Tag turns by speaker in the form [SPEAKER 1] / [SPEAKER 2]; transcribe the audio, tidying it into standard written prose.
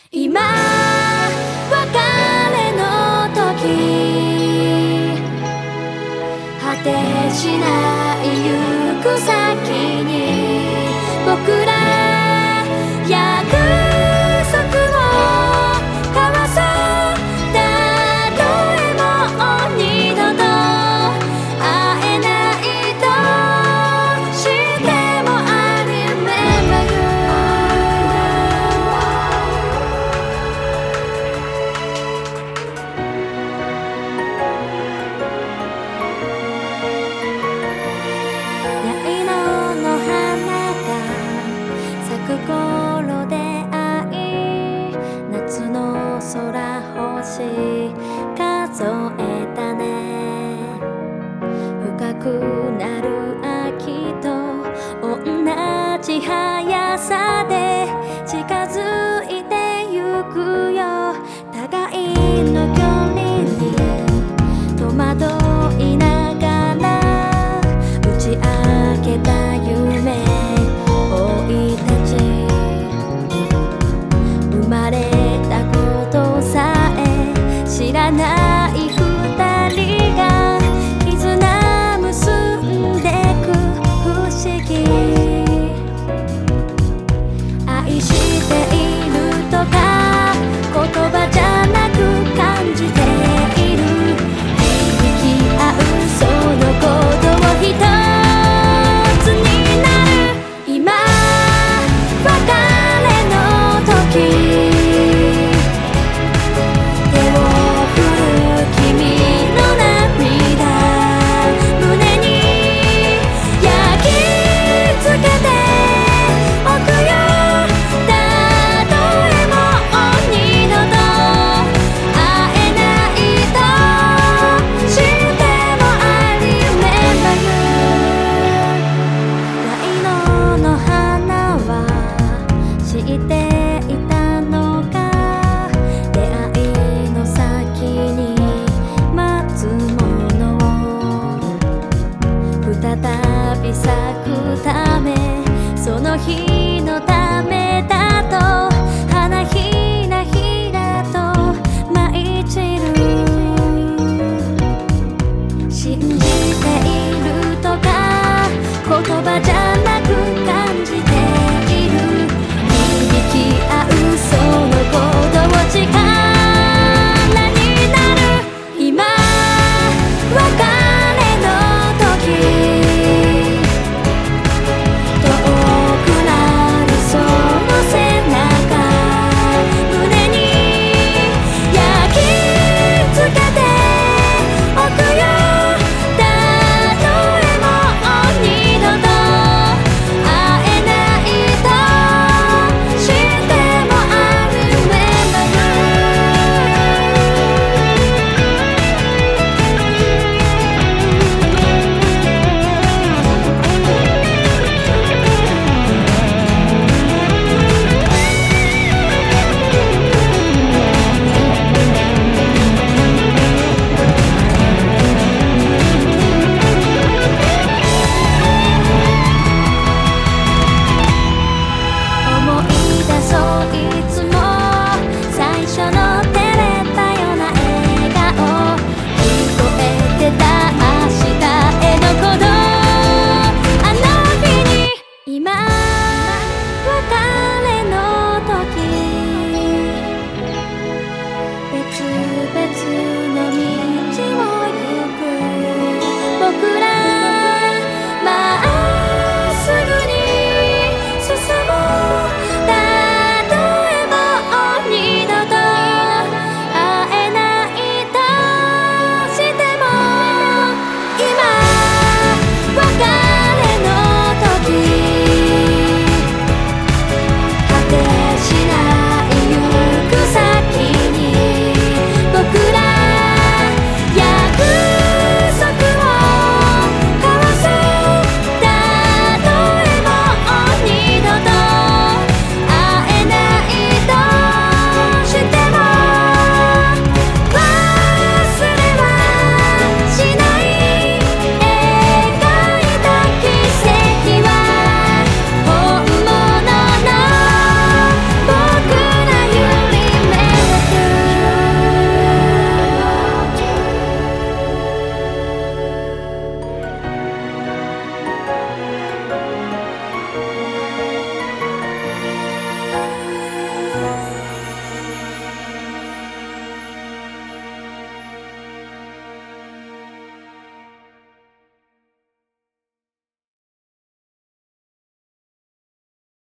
[SPEAKER 1] 今別れの時、果てしない行く先に僕ら約束を交わそう。たとえもう二度と会えないとしても I remember you。 八色の花が咲く頃で会い、夏の空星数えたね。深くなる秋と同じ速さで近づいてゆくよ。互いの距離に戸惑いながら打ち明けた夢追い立ち、生まれたことさえ知らない二人が絆結んでく不思議。愛しているとか言葉じゃなく感じている。響き合うそのことを一つになる。今別れの時、手を振る君の涙、胸に焼き付けておくよ。たとえもう二度と会えないとしても I remember you。 八色の花は知っていたのか、出会いの先に待つものを再び咲くため、その日